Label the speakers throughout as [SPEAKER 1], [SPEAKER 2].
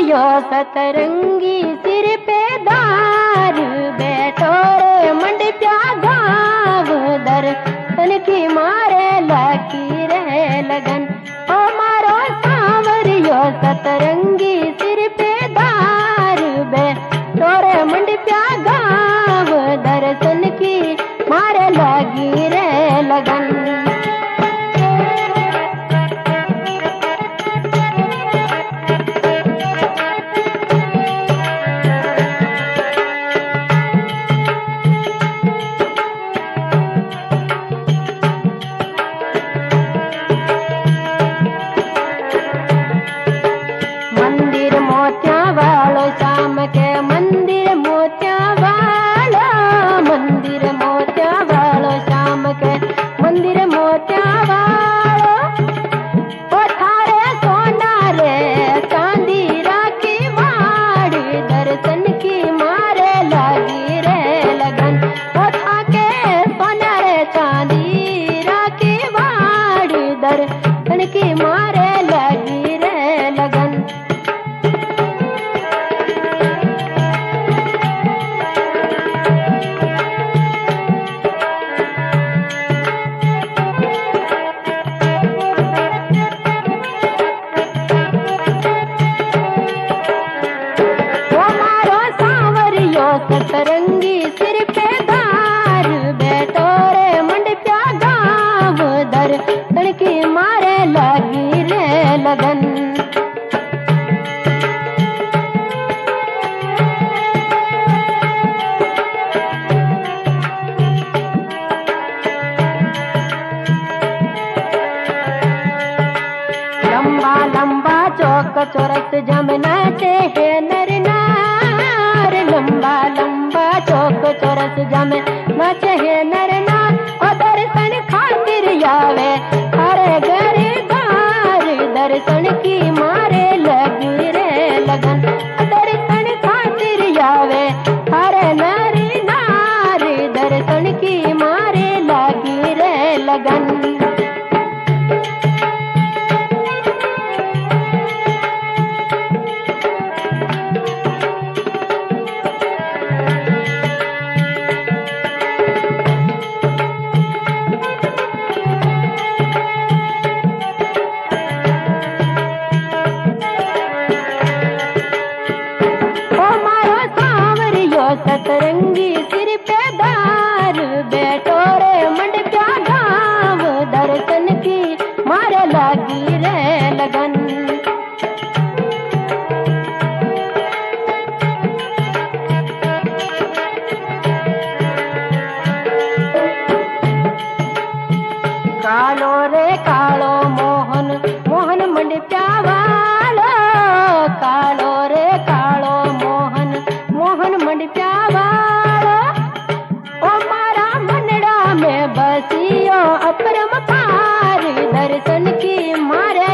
[SPEAKER 1] सावरियो सतरंगी सिर पे दार बैठो रे मंडप्या गाँव दर्शन की मारे लागी रे लगन। ओ मारो सावरियो सतरंगी सिर पे दार बैठो रे मंडप्या गाँव दर्शन की मारे लागी रे लगन। सतरंगी सिर पे दार बैठो रे मंडप्या गाँव दर्शन की मारे लागी रे लगन। लंबा लंबा चौक चौरस जमना से है नर नार। लंबा लंबा चौक चौरस जम नाचे है नर नार। और दर्शन खातिर आवे हरे गरीबार दर्शन की मारे लगी रे लगन। दर्शन खातिर आवे हरे नर नार दर्शन की मारे लगी रे लगन। सतरंगी सिर पे दार बैठो रे मंडप्या गाँव दर्शन की मारे लागी रे लगन। कालो रे कालो मोहन मोहन मंडप्या वालो। कालो रे कालो मोहन मोहन मंडप्या वालो। ओ मारा मनड़ा में बसियो अपरम पार दर्शन की मारे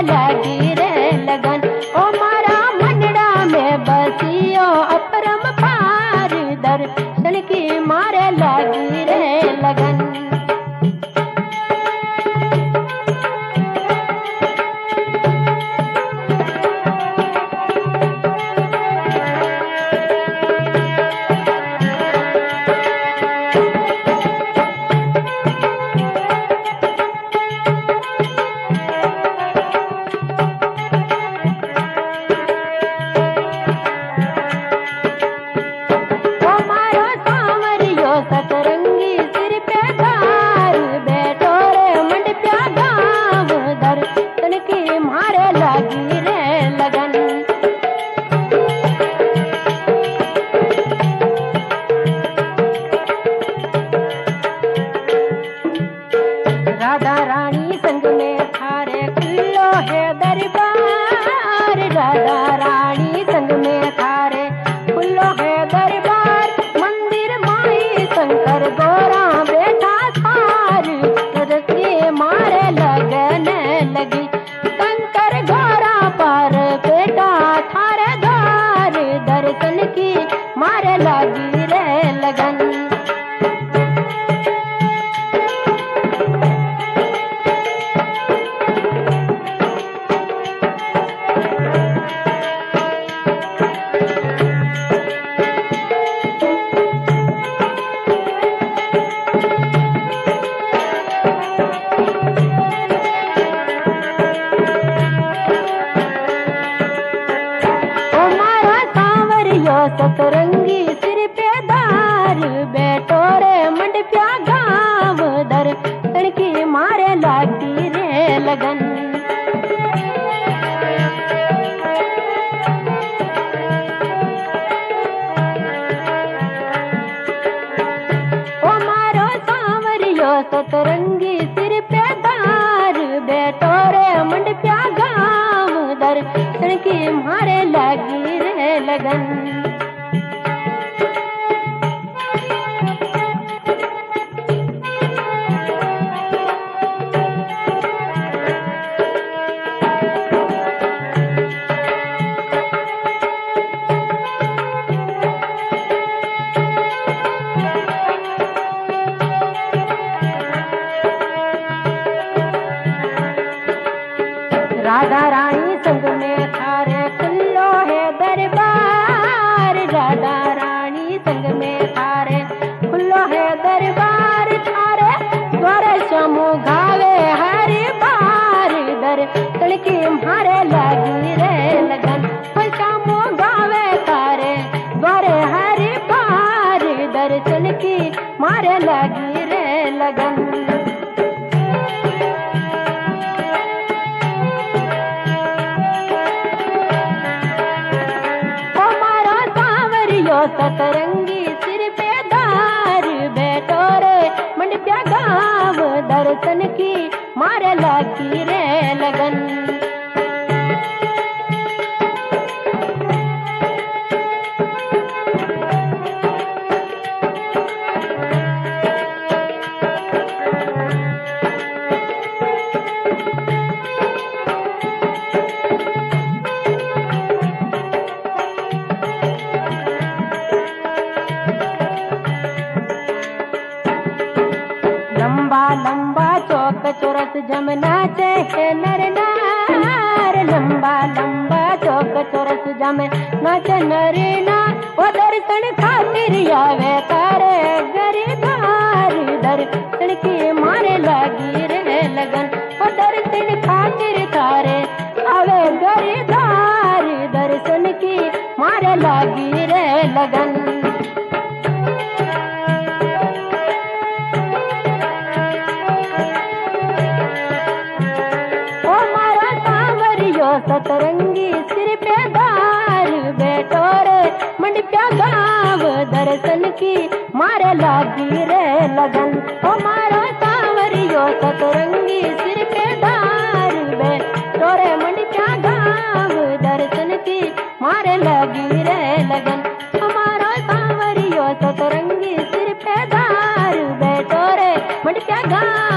[SPEAKER 1] सतरंगी सिर पे दार बेटो रे मंडप्या गाँव दर्शन की मारे लगी रे लगन। राधा रानी संग में थारे खुल्लो है दरबार, राधा रानी संग में थारे खुल्लो है दरबार, थारे द्वारे समूह गावे हरि बार दर्शन की मारे लगी रे लगन। समूह गावे थारे द्वारे हरि बार दर्शन की मारे लगी रे लगन। सतरंगी सिर पे दार बेटो रे मंडप्या गाँव दर्शन की मारे लगी रे लगन। लंबा लंबा चौक चौरस जमना चाहे नर नार, लंबा लंबा चौक चौरस जमना चाहे नर नार, वो दर्शन खातिर आवे तारे गरीबार दर्शन की मारे लगी रे लगन। वो दर्शन खातिर तारे आवे गरीबार दर्शन की मारे लगी रे लगन। सतरंगी सिर पे दार बेटो रे मंडप्या गाँव दर्शन की मारे लगी रे लगन। हमारा सांवरियो सतरंगी सिर पे दार बेटो रे मंडप्या गाँव दर्शन की मारे लगी रे लगन। हमारा सांवरियो सतरंगी सिर पे दार बेटो रे मंडप्या गाँव